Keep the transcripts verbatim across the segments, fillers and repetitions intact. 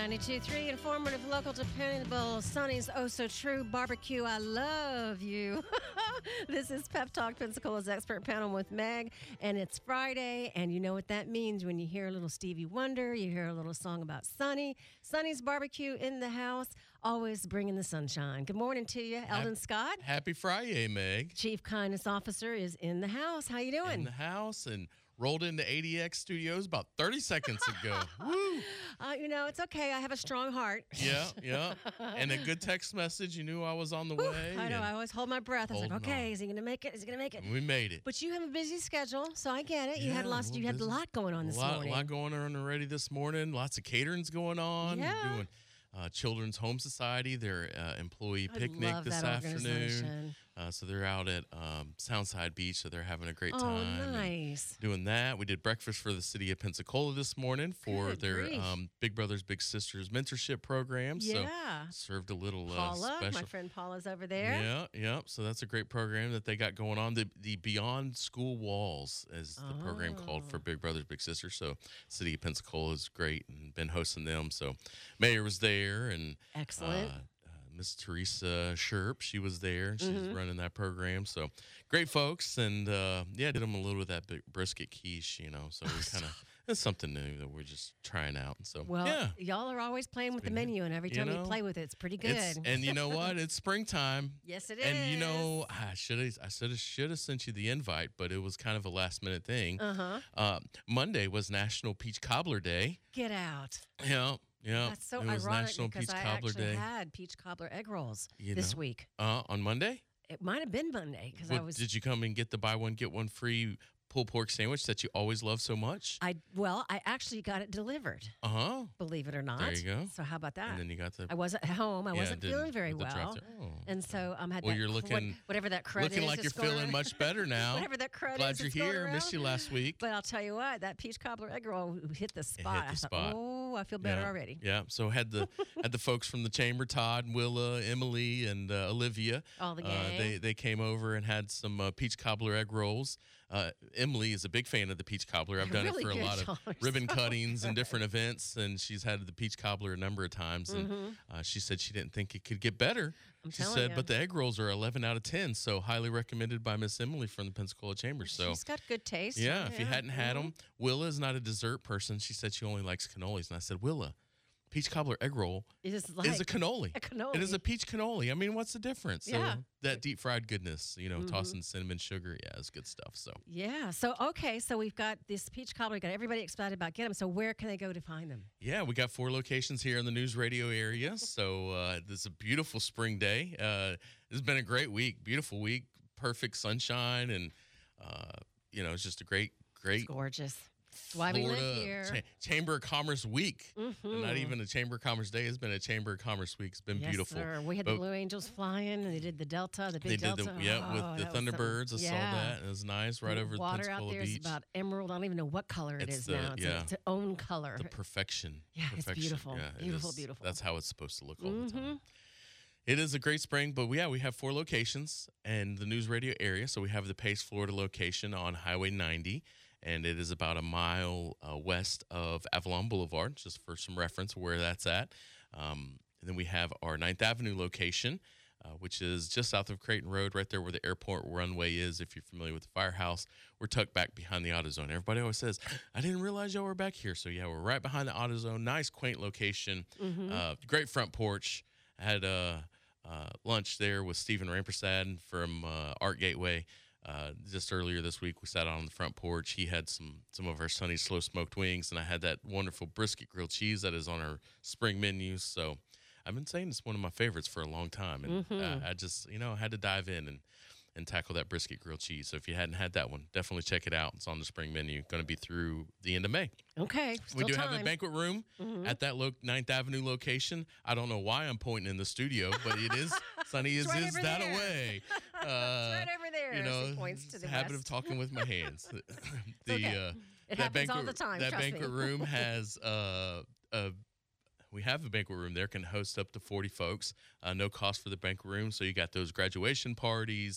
ninety-two point three, informative, local, dependable, Sonny's Oh So True Barbecue. I love you. This is Pep Talk, Pensacola's expert panel with Meg, and it's Friday, and you know what that means when you hear a little Stevie Wonder, you hear a little song about Sonny. Sonny's Barbecue in the house, always bringing the sunshine. Good morning to you, Eldon Scott. Happy Friday, Meg. Chief Kindness Officer is in the house. How you doing? In the house and rolled into A D X Studios about thirty seconds ago. Woo! Uh, you know, it's okay. I have a strong heart. Yeah, yeah. And a good text message. You knew I was on the Whew, way. I know. I always hold my breath. I was like, Holding okay, on. is he going to make it? Is he going to make it? We made it. But you have a busy schedule, so I get it. You Yeah, had lots. we're You had a busy. lot going on this a lot, morning. A lot going on already this morning. Lots of caterings going on. Yeah. We're doing uh, Children's Home Society, their uh, employee I picnic love this that afternoon. organization. Uh, so they're out at um, Soundside Beach, so they're having a great Oh, time. and nice. Doing that. We did breakfast for the city of Pensacola this morning for Good their grief. um, Big Brothers Big Sisters mentorship program. Yeah. So served a little uh, Paula, special. my friend Paula's over there. Yeah, yeah. So that's a great program that they got going on. The the Beyond School Walls is the program called for Big Brothers Big Sisters. So City of Pensacola is great and been hosting them. So Mayor was there and Excellent. Uh, uh, Miss Teresa Sherp, she was there. She's Mm-hmm. running that program. So great folks. And uh, yeah, did them a little of that big brisket quiche, you know. So we kind of, it's something new that we're just trying out. And so, Well, yeah. y'all are always playing with the menu, and every You time you, know, play with it, it's pretty good. It's, and you know what? It's springtime. Yes, it And you know, is. I should have I should have should have sent you the invite, but it was kind of a last minute thing. Uh-huh. Uh, Monday was National Peach Cobbler Day. Get out. Yeah, yeah. That's so it was ironic National because Peach I Cobbler actually Day. had peach cobbler egg rolls You this know. week. Uh, on Monday. It might have been Monday because I What, was. did you come and get the buy one get one free pulled pork sandwich that you always love so much? I well, I actually got it delivered. Uh huh. Believe it or not. There you go. So how about that? And then you got the. I wasn't at home. I Yeah, wasn't didn't- feeling very with the well, drive-thru. Oh. and so I'm had Well, that you're cr- looking- whatever that crud Looking is like you're that's going feeling around. much better now. Whatever that crud Glad is you're that's going here. around. Missed you last week. But I'll tell you what, that peach cobbler egg roll hit the spot. the I thought, spot. oh, I feel better yeah. already. Yeah. So had the had the folks from the chamber, Todd, Willa, Emily, and uh, Olivia. All the Uh, gang. they they came over and had some uh, peach cobbler egg rolls. Uh, Emily is a big fan of the peach cobbler. I've They're done really it for a good, lot y'all of are ribbon so cuttings and different events, and she's had the peach cobbler a number of times. And Mm-hmm. uh, she said she didn't think it could get better. she telling said, ya. but the egg rolls are eleven out of ten, so highly recommended by Miss Emily from the Pensacola Chamber. So. She's got good taste. Yeah, if you hadn't had Mhm. them, Willa is not a dessert person. She said she only likes cannolis, and I said, Willa, peach cobbler egg roll It is like is a cannoli. a cannoli. It is a peach cannoli. I mean, what's the difference? Yeah. Mm-hmm. So that deep fried goodness, you know, tossing cinnamon sugar, yeah, it's good stuff. So Yeah. So okay. So we've got this peach cobbler. We got everybody excited about getting them. So where can they go to find them? yeah, we got four locations here in the news radio area. So uh, this is a beautiful spring day. Uh, it's been a great week, beautiful week, perfect sunshine, and uh, you know, it's just a great, great. Gorgeous. That's why we live here. Cha- Chamber of Commerce Week. And not even a Chamber of Commerce Day. It's been a Chamber of Commerce Week. It's been Yes, beautiful. sir. We had But the Blue Angels flying, and they did the Delta, the They big did Delta. the yeah Oh, with the that was something. Thunderbirds. I saw Yeah. that. It was nice right The over the water Pensacola out there is Beach. about emerald. I don't even know what color it It's is the- now. It's, yeah. its own color. The perfection. Yeah, it's perfection. beautiful. Yeah, it Beautiful, is- beautiful. That's how it's supposed to look all Mm-hmm. the time. It is a great spring, but yeah, we have four locations in the news radio area. So we have the Pace, Florida location on Highway ninety, and it is about a mile uh, west of Avalon Boulevard, just for some reference where that's at. Um, and then we have our Ninth Avenue location, uh, which is just south of Creighton Road, right there where the airport runway is. If you're familiar with the firehouse, we're tucked back behind the AutoZone. Everybody always says, I didn't realize y'all were back here. So yeah, we're right behind the AutoZone. Nice, quaint location. Uh, great front porch. I had uh, uh, lunch there with Stephen Rampersad from uh, Art Gateway. Uh, just earlier this week, we sat out on the front porch. He had some some of our Sunny slow smoked wings, and I had that wonderful brisket grilled cheese that is on our spring menu. So I've been saying it's one of my favorites for a long time, and uh, I just you know had to dive in and and tackle that brisket grilled cheese. So if you hadn't had that one, definitely check it out. It's on the spring menu. Going to be through the end of May. Okay. We Still do time. have a banquet room at that lo- Ninth Avenue location. I don't know why I'm pointing in the studio, but it is Sunny is, right is over that there. away. Uh, right over there. You as know, he points to the habit west. of talking with my hands. the okay. uh, It that happens all banquet, the time, That trust banquet me. room has uh, a. We have a banquet room there, can host up to forty folks. Uh, no cost for the banquet room. So you got those graduation parties,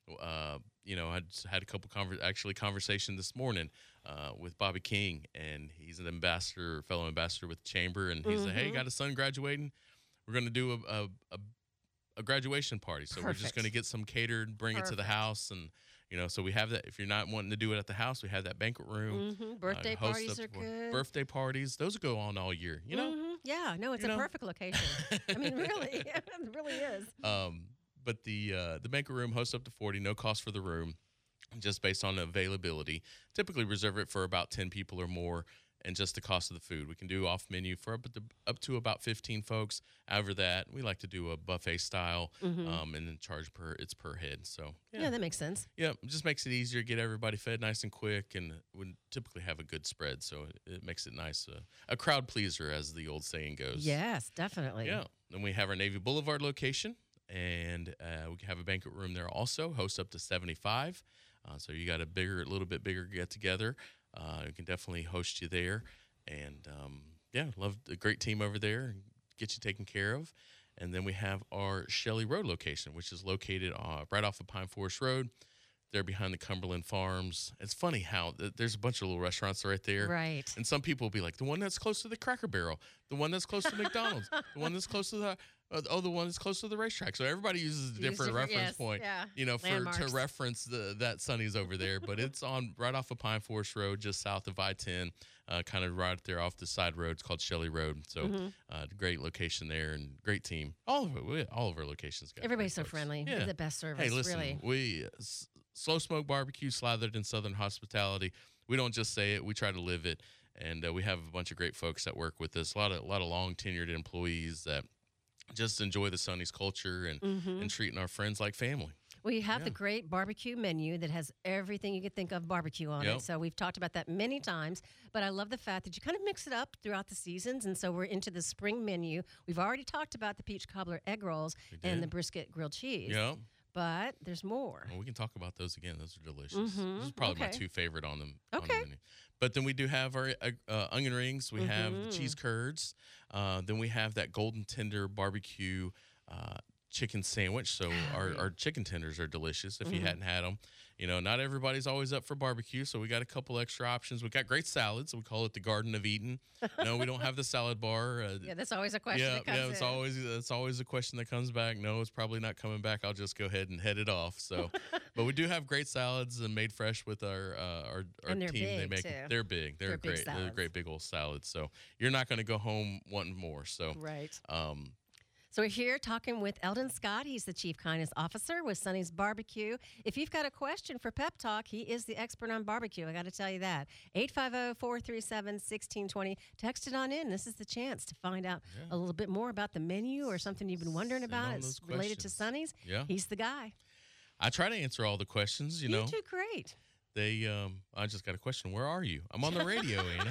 Uh, you know, I just had a couple conver- actually conversation this morning uh, with Bobby King, and he's an ambassador, fellow ambassador with the chamber, and he Mm-hmm. said, "Hey, got a son graduating. We're going to do a, a, a a graduation party. So we're just Perfect. going to get some catered, bring it to the Perfect. house, and you know, so we have that. If you're not wanting to do it at the house, we have that banquet room. Mm-hmm. Birthday uh, host parties up are for- good. Birthday parties, those go on all year. You know, Mhm. Yeah, no, it's You a know? perfect location. I mean, really, it really is. um, but the uh, the banquet room hosts up to forty, no cost for the room, just based on availability. Typically reserve it for about ten people or more, and just the cost of the food. We can do off menu for up to up to about fifteen folks. Over that, we like to do a buffet style, Mhm. um, and then charge per it's per head. So Yeah. that makes sense. Yeah, it just makes it easier, get everybody fed nice and quick, and we typically have a good spread, so it, it makes it nice. Uh, a crowd pleaser, as the old saying goes. Yes, definitely. Yeah. Then we have our Navy Boulevard location, and uh, we have a banquet room there also, host up to seventy-five. Uh, so you got a bigger, a little bit bigger get together. Uh, we can definitely host you there. And um, yeah, love a great team over there and get you taken care of. And then we have our Shelley Road location, which is located uh, right off of Pine Forest Road. There behind the Cumberland Farms. It's funny how th- there's a bunch of little restaurants right there. Right. And some people will be like, the one that's close to the Cracker Barrel, the one that's close to McDonald's, the one that's close to the, uh, oh, the one that's close to the racetrack. So everybody uses a Use different, different- reference yes, point, yeah. you know, for Landmarks. to reference the that Sonny's over there. But it's on right off of Pine Forest Road, just south of I ten, uh, kind of right there off the side road. It's called Shelley Road. So Mm-hmm. uh, great location there and great team. All of it, we, all of our locations got Everybody's so great folks. friendly. Yeah. The best service. Hey, listen, really. we s- slow smoke barbecue slathered in Southern hospitality. We don't just say it; we try to live it. And uh, we have a bunch of great folks that work with us. A lot of a lot of long tenured employees that just enjoy the Sonny's culture and Mm-hmm. and treating our friends like family. We have Yeah. the great barbecue menu that has everything you could think of barbecue on Yep. it. So we've talked about that many times, but I love the fact that you kind of mix it up throughout the seasons. And so we're into the spring menu. We've already talked about the peach cobbler egg rolls We and did. the brisket grilled cheese, Yeah, but there's more. well, we can talk about those again. Those are delicious. Mhm. This is probably my Okay. two favorite on them. on the Okay. menu. But then we do have our uh, uh, onion rings. We have the Mhm. cheese curds. Uh, then we have that golden tender barbecue uh, chicken sandwich. So our, Golly. our chicken tenders are delicious if you Mhm. hadn't had them. You know, not everybody's always up for barbecue, so we got a couple extra options. We got great salads. We call it the Garden of Eden. No, we don't have the salad bar. Uh, Yeah, that's always a question yeah, that comes yeah, it's in. always it's always a question that comes back. No, it's probably not coming back. I'll just go ahead and head it off. So, but we do have great salads and made fresh with our uh, our, our And they're team. they big, make too. they're big. They're, They're big great. They're salads. great big old salads. So you're not going to go home wanting more. So, Right. um, So we're here talking with Eldon Scott. He's the Chief Kindness Officer with Sonny's Barbecue. If you've got a question for Pep Talk, he is the expert on barbecue. I got to tell you that. eight five zero, four three seven, one six two zero. Text it on in. This is the chance to find out Yeah. a little bit more about the menu or something you've been wondering Send about. on It's those related to questions. Sonny's. yeah, He's the guy. I try to answer all the questions. You know, do great. they. Um, I just got a question. Where are you? I'm on the radio, ain't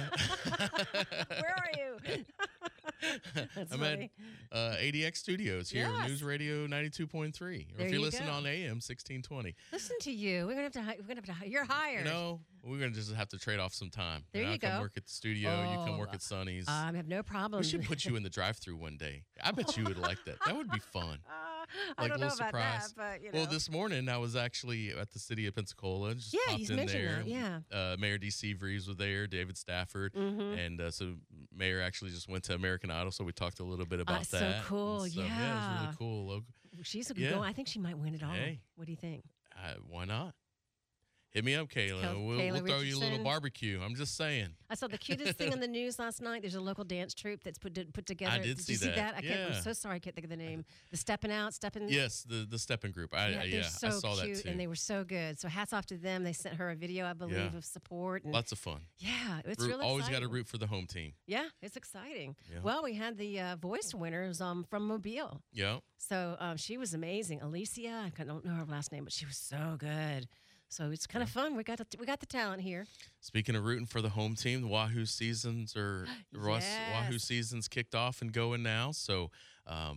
I? Where are you? That's I'm funny. at uh, A D X Studios here, Yes. News Radio ninety-two point three. Or There if you're you listening go. on A M sixteen twenty. Listen to you. We're gonna have to. hi- We're gonna have to. hi- You're hired. You know, we're gonna just have to trade off some time. There know, you I come go. work at the studio. you come Oh, work at Sonny's. I have no problem. we should put you in the drive-through one day. I bet you would like that. That would be fun. Uh, I Like don't a know little about surprise. that, but you know. Well, this morning I was actually at the city of Pensacola. Just Yeah, popped he's in mentioned there. that, yeah. Uh, Mayor D C Vrees was there. David Stafford, Mhm. and uh, so Mayor actually just went to American Idol. So we talked a little bit about Uh, so that. And cool, So, yeah, it was yeah. really cool. Loc- She's a Yeah. good I think she might win it all. Hey. What do you think? Uh, why not? Hit me up, Kayla. Kel- we'll, Kayla we'll throw you a little Richardson. barbecue. I'm just saying. I saw the cutest thing in the news last night. There's a local dance troupe that's put put together. did you see see that. that? I can't. Yeah. I'm so sorry. I can't think of the name. The stepping out, stepping. Yes, the the stepping group. I, Yeah, I, they're yeah, so I saw cute that too. and they were so good. So hats off to them. They sent her a video, I believe, Yeah. of support. And Lots of fun. yeah, it's Root- really always got to exciting. root for the home team. Yeah, it's exciting. Yeah. Well, we had the uh, voice winners um, from Mobile. Yeah. So um, she was amazing. Alicia, I don't know her last name, but she was so good. So it's kind of fun. We got the, we got the talent here. Speaking of rooting for the home team, the Wahoo seasons are the Wahoo Yes. seasons kicked off and going now. So, um,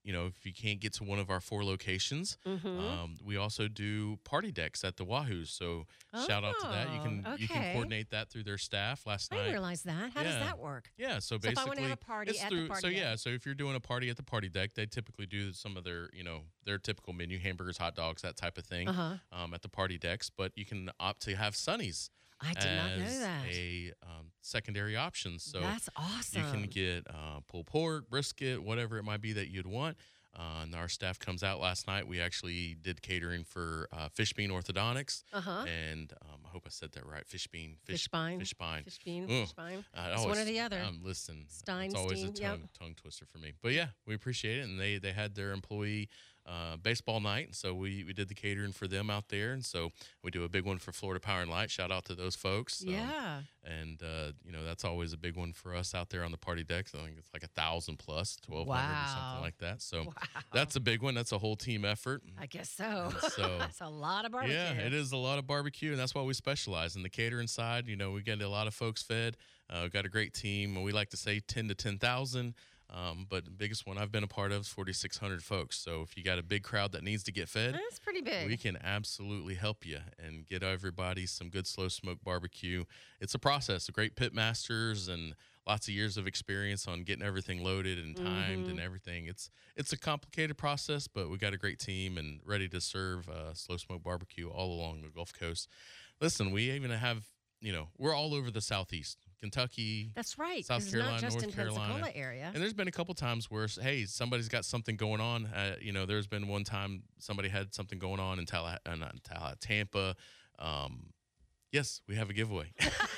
you know, if you can't get to one of our four locations, Mm-hmm. um, we also do party decks at the Wahoos. So shout out to that. You can Oh, you can okay. coordinate that through their staff. Last I didn't night, realize that. How does Yeah. that work? yeah. So So if I basically, wanna have a party it's at the through. party so deck. yeah. So if you're doing a party at the party deck, they typically do some of their, you know, their typical menu: hamburgers, hot dogs, that type of thing, Uh-huh. um, at the party decks. But you can opt to have Sunnies I did not know as that. a um, secondary option. So That's awesome. you can get uh, pulled pork, brisket, whatever it might be that you'd want. Uh, and our staff comes out last night. We actually did catering for uh, Fish Bean Orthodontics. Uh-huh. And um, I hope I said that right. Fish Bean. Fish spine. Fish Spine. Fish bean. Ugh. Fish spine. Uh, It's one or the other. Um, listen, Stein, it's always a Steen, yep. tongue, tongue twister for me. But yeah, we appreciate it. And they, they had their employee uh, baseball night. So we, we did the catering for them out there. And so we do a big one for Florida Power and Light. Shout out to those folks. Um, Yeah. and, uh, you know, that's always a big one for us out there on the party decks. I think it's like a thousand plus, twelve hundred or Wow. something like that. So Wow. that's a big one. That's a whole team effort. I guess so. And so- That's a lot of barbecue. Yeah, it is a lot of barbecue, and that's why we specialize in the catering side. You know, we get a lot of folks fed. Uh, we've got a great team, and we like to say ten to ten thousand. Um, but the biggest one I've been a part of is forty-six hundred folks. So if you got a big crowd that needs to get fed, That's pretty big. we can absolutely help you and get everybody some good slow smoke barbecue. It's a process. The great pit masters and lots of years of experience on getting everything loaded and timed Mhm. and everything. It's it's a complicated process, but we got a great team and ready to serve uh, slow smoke barbecue all along the Gulf Coast. Listen, we even have, you know, we're all over the Southeast, Kentucky. That's right. 'cause South it's Carolina, not just North in Carolina. Pensacola area. And there's been a couple times where, hey, somebody's got something going on. Uh, you know, there's been one time somebody had something going on in Talla- uh, not in Talla- Tampa. Um, yes, we have a giveaway.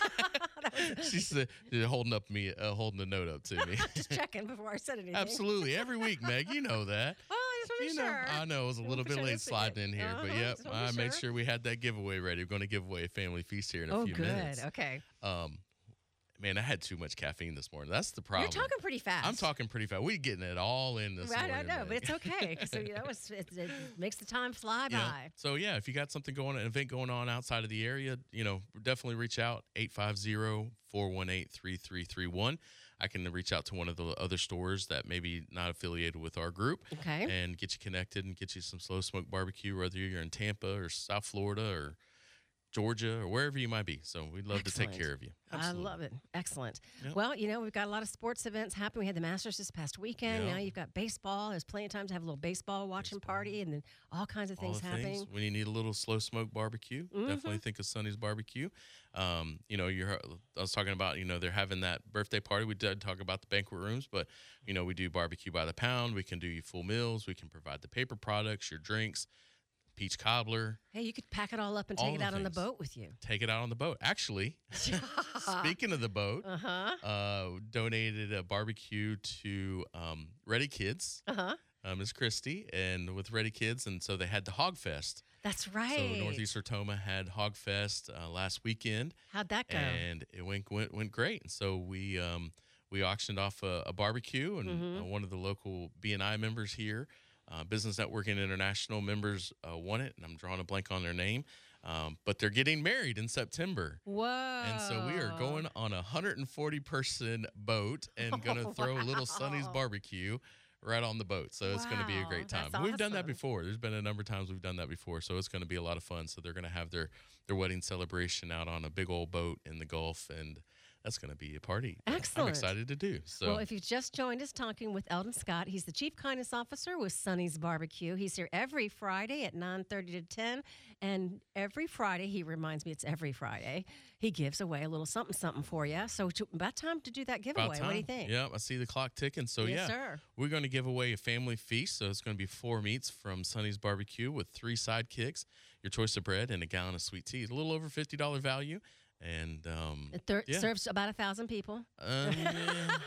She's uh, holding up me, uh, holding a note up to me. Just checking before I said anything. Absolutely, every week, Meg. You know that. Oh, I just want to You be know, sure. I know it was a Wanna little be bit sure late to see sliding it. in here, but Uh-huh, yep, just wanna be I made sure. sure we had that giveaway ready. We're going to give away a family feast here in a Oh, few good. minutes. Okay. Um, man, I had too much caffeine this morning. That's the problem. You're talking pretty fast. I'm talking pretty fast. We getting it all in this Right, I morning. know, Meg. but it's okay. 'Cause, you know, it's, it's, it makes the time fly Yeah. by. So yeah, if you got something going on, an event going on outside of the area, you know, definitely reach out eight five zero, four one eight, three three three one. I can reach out to one of the other stores that maybe not affiliated with our group Okay. and get you connected and get you some slow smoke barbecue, whether you're in Tampa or South Florida or Georgia or wherever you might be. So we'd love to take Excellent. care of you. I Absolutely. love it. Excellent. Yep. Well, you know, we've got a lot of sports events happening. We had the Masters this past weekend. Yeah. Now you've got baseball. There's plenty of time to have a little baseball watching Baseball. party and then all kinds of All things the happening. things. When you need a little slow smoke barbecue, definitely Mhm. think of Sonny's Barbecue. Um, you know, you're. I was talking about, you know, they're having that birthday party. We did talk about the banquet rooms, but you know, we do barbecue by the pound. We can do you full meals. We can provide the paper products, your drinks, peach cobbler. Hey, you could pack it all up and All take it the out on the things. boat with you. Take it out on the boat. Actually, speaking of the boat, Uh-huh. uh, donated a barbecue to um, Ready Kids. Uh-huh. Uh, Miss Christie, and with Ready Kids, and so they had the Hog Fest. That's right. So Northeast Sertoma had Hog Fest uh, last weekend, How'd that go? and it went went, went great. And so we um, we auctioned off a, a barbecue, and Mhm. uh, one of the local B N I members here, uh, Business Networking International members, uh, won it, and I'm drawing a blank on their name, um, but they're getting married in September. Whoa. And so we are going on a one hundred forty person boat and going to Oh, throw a little Sonny's wow. barbecue right on the boat. So it's going to be a Wow, great time. that's We've done that awesome. before. There's been a number of times we've done that before. So it's going to be a lot of fun. So they're going to have their, their wedding celebration out on a big old boat in the Gulf. And that's going to be a party that I'm Excellent. excited to do. So Well, if you've just joined us talking with Eldon Scott, he's the Chief Kindness Officer with Sonny's Barbecue. He's here every Friday at nine thirty to ten. And every Friday, he reminds me it's every Friday, he gives away a little something something for you. So to, about time to do that giveaway. about What do you time. think? Yeah, I see the clock ticking. So yes, yeah, sir. we're going to give away a family feast. So it's going to be four meats from Sonny's Barbecue with three sidekicks, your choice of bread, and a gallon of sweet tea. A little over fifty dollars value. And um, It thir- yeah. serves about a thousand people. um, yeah.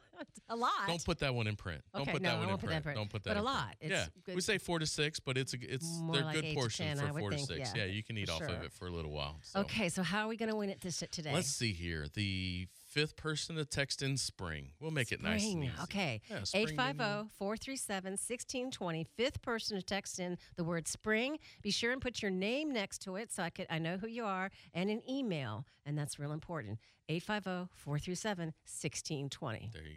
A lot. Don't put that one in print. Don't Okay, put no, that I one in won't put that in print. print. Don't put that But a in print. lot. It's yeah, good. we say four to six, but it's a, it's More they're like good eight to portions ten, I for would four think, to six. yeah, Yeah, you can eat for off sure. of it for a little while. So. Okay, so how are we going to win it this today? Let's see here. The fifth person to text in spring. We'll make it nice and Spring. easy. Okay. Yeah, spring eight five dinner. zero, four three seven, one six two zero. Fifth person to text in the word spring. Be sure and put your name next to it so I could I know who you are, and an email, and that's real important. eight five zero, four three seven, one six two zero. There you go.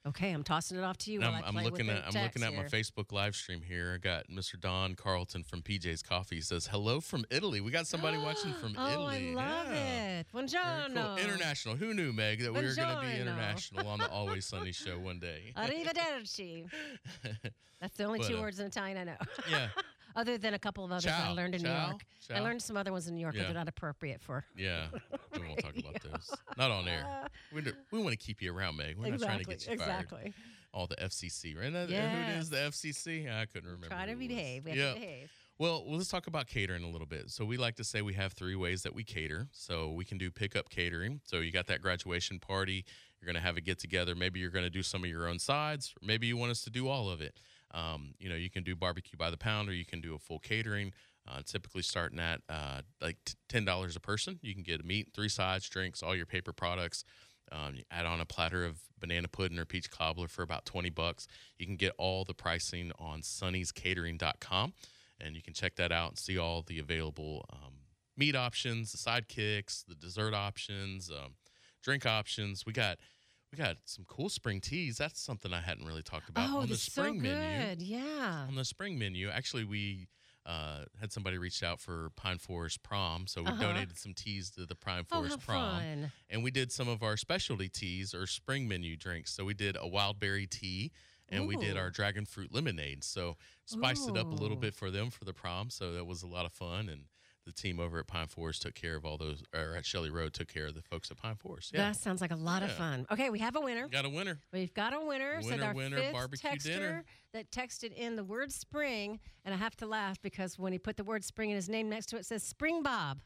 Okay, I'm tossing it off to you. And While I'm, I I'm play looking with at the I'm looking text at my here. Facebook live stream here. I got Mister Don Carlton from P J's Coffee. He says hello from Italy. We got somebody watching from oh, Italy. I love yeah. it. Very Buongiorno. cool. International. Who knew, Meg, that we were going to be Buongiorno. international on the Always Sunny show one day? Arrivederci. That's the only But, two uh, words in Italian I know. yeah, Other than a couple of others that I Ciao. learned in New Ciao. York. I Ciao. learned some other ones in New York, Yeah. but they're not appropriate for. yeah. We won't talk about those. Not on air. Uh, We, do, we want to keep you around, Meg. We're not trying to exactly. get you fired. Exactly. All the F C C, right? That- Who Yes. is the F C C? I couldn't remember. Try to who it was. behave. We have Yeah. to behave. Well, well, let's talk about catering a little bit. So we like to say we have three ways that we cater. So we can do pickup catering. So you got that graduation party. You're going to have a get together. Maybe you're going to do some of your own sides. Or maybe you want us to do all of it. Um, you know, you can do barbecue by the pound, or you can do a full catering. Uh, typically starting at uh, like t- ten dollars a person. You can get a meat, three sides, drinks, all your paper products. Um, you add on a platter of banana pudding or peach cobbler for about twenty bucks. You can get all the pricing on sunny's catering dot com, and you can check that out and see all the available um, meat options, the sidekicks, the dessert options, um, drink options. We got we got some cool spring teas. That's something I hadn't really talked about Oh, on the that's so spring menu. good. Yeah. On the spring menu, actually, we uh, had somebody reach out for Pine Forest Prom, so we Uh-huh. donated some teas to the Pine Oh, Forest how Prom. fun. And we did some of our specialty teas or spring menu drinks. So we did a wild berry tea, and we did Ooh. our dragon fruit lemonade. So spiced it up a little Ooh. bit for them for the prom. So that was a lot of fun. And the team over at Pine Forest took care of all those, or at Shelley Road took care of the folks at Pine Forest. Yeah, That sounds like a lot of Yeah. fun. Okay, we have a winner. got a winner. We've got a winner. so Winner, our winner, fifth barbecue texter dinner. that texted in the word spring, and I have to laugh because when he put the word spring in his name next to it, it says Spring Bob.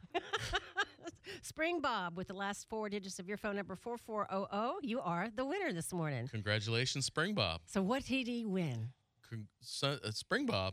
Spring Bob with the last four digits of your phone number four four zero zero. You are the winner this morning. Congratulations, Spring Bob. So what did he win? Con- Sun, uh, Spring Bob,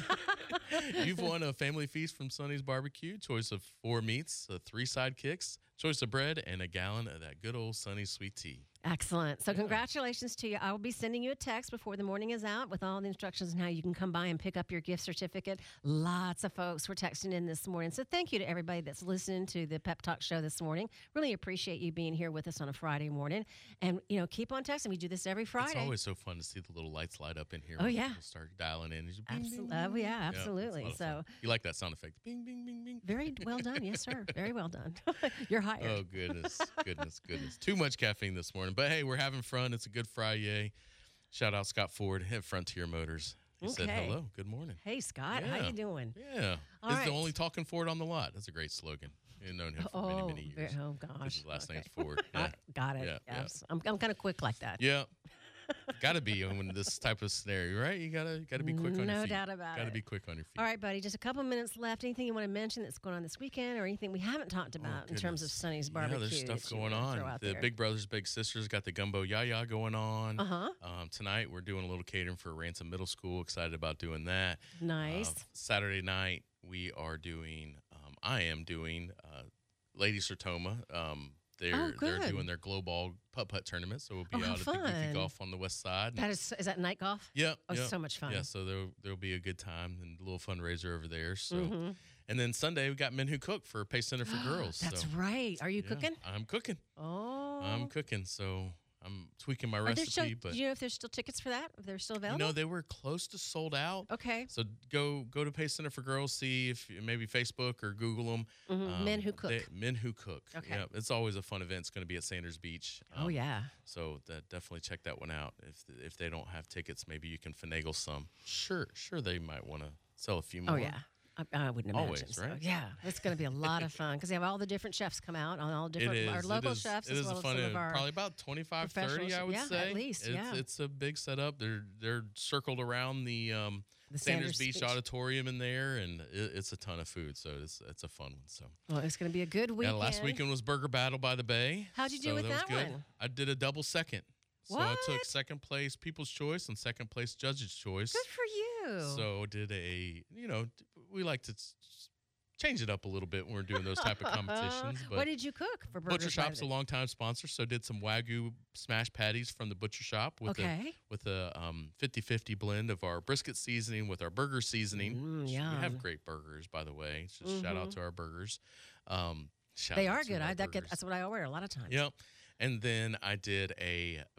you've won a family feast from Sonny's Barbecue. Choice of four meats, uh, three sidekicks, choice of bread, and a gallon of that good old Sonny's sweet tea. Excellent. So congratulations to you. I will be sending you a text before the morning is out with all the instructions on how you can come by and pick up your gift certificate. Lots of folks were texting in this morning. So thank you to everybody that's listening to the Pep Talk show this morning. Really appreciate you being here with us on a Friday morning. And, you know, keep on texting. We do this every Friday. It's always so fun to see the little lights light up in here. Oh, when yeah. people start dialing in. It's just bing, Absolutely. bing, Oh, bing. yeah, it's a absolutely. lot of So fun. You like that sound effect? Bing, bing, bing, bing. very well done. Yes, sir. Very well done. You're hired. Oh, goodness, goodness, goodness. Too much caffeine this morning. But hey, we're having fun. It's a good Friday. Shout out Scott Ford at Frontier Motors. He said Okay. hello. Good morning. Hey, Scott. How Yeah. you doing? Yeah. All It's right. the only talking Ford on the lot. That's a great slogan. You've known him for Oh, many, many ver- years. oh gosh. His last Okay. name's Ford. I Yeah. got it. Yeah, yeah. Yes. I'm, I'm kind of quick like that. Yeah. Got to be in this type of scenario, right? You gotta gotta be quick on your No feet. doubt about Gotta it. be quick on your feet. All right, buddy. Just a couple minutes left. Anything you want to mention that's going on this weekend, or anything we haven't talked Oh, about in terms of goodness. Sonny's barbecue? Yeah, there's stuff that you going wanna throw on. out The there? Big Brothers Big Sisters got the gumbo yaya going on. Uh huh. Um, tonight we're doing a little catering for Ransom Middle School. Excited about doing that. Nice. Uh, Saturday night we are doing. Um, I am doing uh, Lady Sertoma. Um, they're Oh, they're good. doing their glow ball putt putt tournament, so we'll be Oh, how out at the Goofy fun. Golf on the west side. that is is that night golf? Yep. Oh, yep. so much fun. Yeah, so there'll there'll be a good time and a little fundraiser over there. So, Mhm. and then Sunday we got Men Who Cook for Pace Center for Girls. That's so, right. Are you yeah, cooking? I'm cooking. Oh. I'm cooking. So I'm tweaking my Are there recipe, still, but do you know if there's still tickets for that? If they're still you available? know they were close to sold out. Okay. So go go to Pace Center for Girls, see if maybe Facebook or Google them. Mhm. Men Who Cook. Men Who Cook. Okay. Yeah, it's always a fun event. It's going to be at Sanders Beach. oh Um, yeah. So that definitely check that one out. If if they don't have tickets, maybe you can finagle some. Sure, sure they might want to sell a few more. Oh yeah. I, I wouldn't imagine. Always, so. right? Yeah, it's going to be a lot of fun because they have all the different chefs come out on all It different is. our it local is- chefs It as is well a as fun some of event. our Probably about twenty-five, thirty, professionals. I would Yeah, say. at least, It's, yeah. it's a big setup. They're they're circled around the um, the Sanders, Sanders Beach, speech. Auditorium in there, and it, it's a ton of food. So it's it's a fun one. So Well, it's going to be a good weekend. yeah, last weekend was Burger Battle by the Bay. How'd you do so with that, that was good. one? I did a double second. So I took What? second place People's Choice and second place Judge's Choice. Good for you. So did a you know we like to s- change it up a little bit when we're doing those type of competitions. But what did you cook for Burgers Butcher by Shop's the- a longtime sponsor, so did some Wagyu smash patties from the Butcher Shop with Okay. a with a um, fifty-fifty blend of our brisket seasoning with our burger seasoning. Mm, We have yum. great burgers, by the way. Just shout out Mhm. to our burgers. Um, shout They out are to good. our I that get, burgers. that's what I order a lot of times. Yep. And then I did a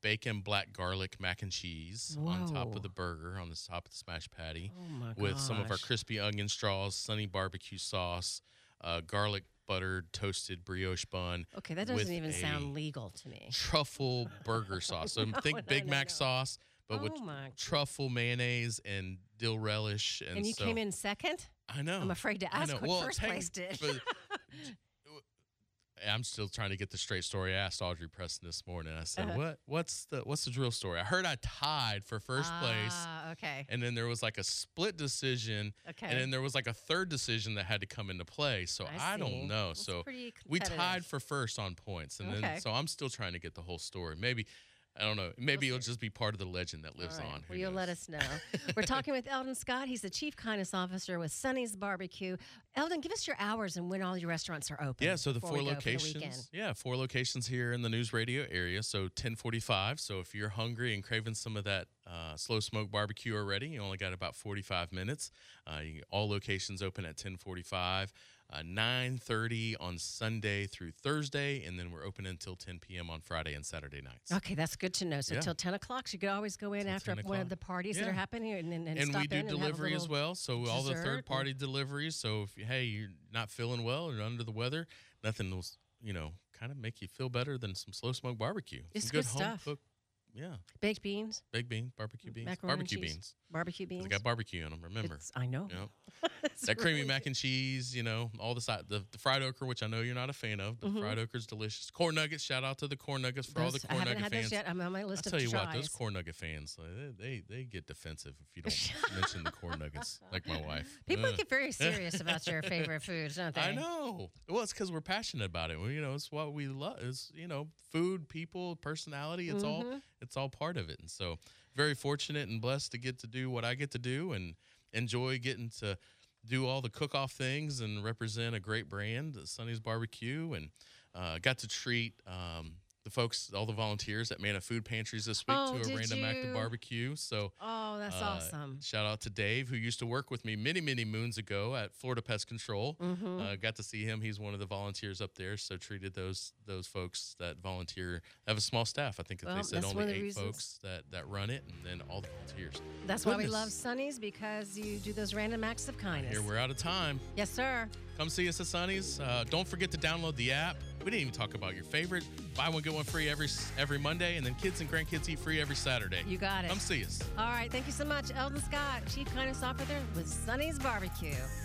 bacon black garlic mac and cheese on top Whoa. of the burger, on the top of the smash patty, Oh my gosh. with some of our crispy onion straws, sunny barbecue sauce, uh, garlic buttered toasted brioche bun. Okay, that with doesn't even a sound legal to me. Truffle burger sauce. So No, think no, Big no, Mac no. sauce, but with Oh my. truffle mayonnaise and dill relish. And, And you so, came in second? I know. I'm afraid to I ask know. what Well, first take- place did. but- I'm still trying to get the straight story. I asked Audrey Preston this morning. I said, Uh-huh. "What? What's the What's the drill story?" I heard I tied for first place, Ah, okay. and then there was like a split decision, Okay. and then there was like a third decision that had to come into play. So I, I see. don't know. That's so pretty we competitive. tied for first on points, and Okay. then so I'm still trying to get the whole story. Maybe I don't know. Maybe it'll just be part of the legend that lives All right. on. Who Well, you'll let knows? us know. We're talking with Eldon Scott. He's the Chief Kindness Officer with Sonny's Barbecue. Eldon, give us your hours and when all your restaurants are open. Yeah, so the before four we go for the weekend. locations. Yeah, four locations here in the news radio area. So ten forty-five. So if you're hungry and craving some of that uh, slow smoke barbecue already, you only got about forty-five minutes. Uh, you, all locations open at ten forty-five. Uh, nine thirty on Sunday through Thursday, and then we're open until ten p.m. on Friday and Saturday nights. Okay, that's good to know. So Yeah. till ten o'clock, you could always go in Till after ten one of o'clock. the parties that Yeah. are happening and, and, and, And stop we do in and have a delivery as little- well. So all the dessert third party deliveries. So if you, hey, you're not feeling well or under the weather, nothing will you know kind of make you feel better than some slow smoke barbecue. It's some good, good home stuff. cooked. Yeah, Baked beans, baked beans, barbecue beans, macaroni and barbecue cheese. beans. barbecue 'Cause beans. They got barbecue in them. Remember. It's- I know. Yep. It's That creamy really mac good. and cheese, you know, all the side, the, the fried okra, which I know you're not a fan of, but Mhm. fried okra's delicious. Corn nuggets, shout out to the corn nuggets for all the Those- I corn haven't nugget had fans. those yet. I'm on my I'll list tell of you tries. what, those corn nugget fans, like, they, they they get defensive if you don't mention the corn nuggets, like my wife. People Ugh. get very serious about your favorite foods, don't they? I know. Well, it's because we're passionate about it. Well, you know, it's what we love. It's you know, food, people, personality. It's all Mhm. it's all part of it. And so, very fortunate and blessed to get to do what I get to do, and enjoy getting to do all the cook-off things and represent a great brand, Sonny's Barbecue, and uh, got to treat. Um, the folks, all the volunteers at Mana Food Pantries this week Oh, to a did random act you? of barbecue. So Oh, that's uh, awesome. Shout out to Dave, who used to work with me many, many moons ago at Florida Pest Control. Mm-hmm. Uh, got to see him. He's one of the volunteers up there. So treated those those folks that volunteer. Have a small staff. I think that Well, they said that's one only of the eight reasons- folks that, that run it, and then all the volunteers. That's why we goodness. love Sonny's, because you do those random acts of kindness. Here we're out of time. Yes, sir. Come see us at Sonny's. Uh, don't forget to download the app. We didn't even talk about your favorite. Buy one, get one free every every Monday, and then kids and grandkids eat free every Saturday. You got it. Come see us. All right. Thank you so much, Eldon Scott, Chief Kindness Officer with Sonny's Barbecue.